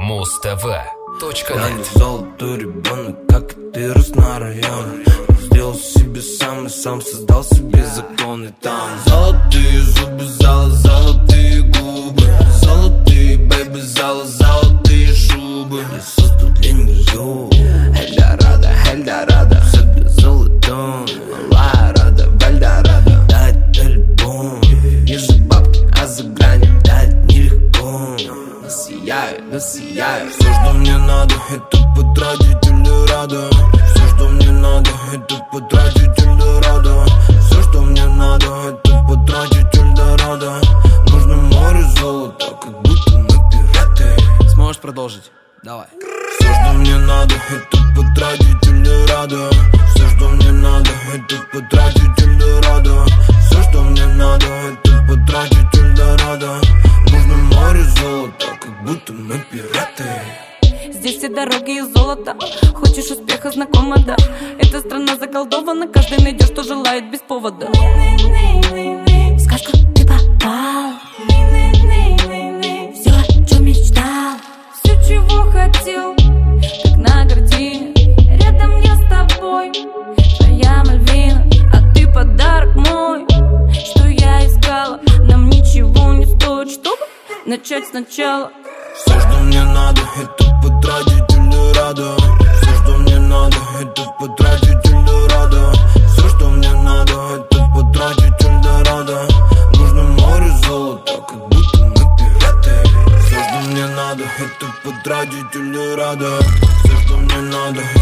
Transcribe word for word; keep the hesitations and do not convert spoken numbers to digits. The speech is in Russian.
Муз-ТВ точка Я нет. не золотой ребенок, как и ты, рос на районе. Сделал себе сам и сам создал себе законы. Там золотые зубы, зало, золотые губы, золотые бэйби, зало, золотые шубы. Я создал для нее Эльдорадо, Эльдорадо. Все для золотом, малая рада, Вальдорадо. Дать альбом, не за бабки, а за грани. Дать нелегко, но сияю, но сияю. Все, что мне надо, это потратить Эльдорадо. Все, что мне надо, это потратить Эльдорадо. Все, что мне надо, это потратить Эльдорадо. Нужно море золота, как будто мы пираты. Сможешь продолжить? Давай. Все, что мне надо, это потратить Эльдорадо. Все, что мне надо, это потратить Эльдорадо. Все, что мне надо, это потратить Эльдорадо. Нужно море золота, как будто мы пираты. Здесь все дороги из золота. Хочешь успеха, знакомо, да? Эта страна заколдована. Каждый найдет, что желает без повода. В сказку ты попал. Все, о чем мечтал, все, чего хотел, как на картине. Рядом я с тобой, твоя Мальвина. А ты подарок мой, что я искала. Нам ничего не стоит, чтобы начать сначала. Все, что мне надо, это потратить Эльдорадо. Все, что мне надо, это потратить Эльдорадо. Все, что мне надо, это потратить Эльдорадо. Нужно море золота, как будто мы пираты. Все, что мне надо, это потратить Эльдорадо. Все, что мне надо,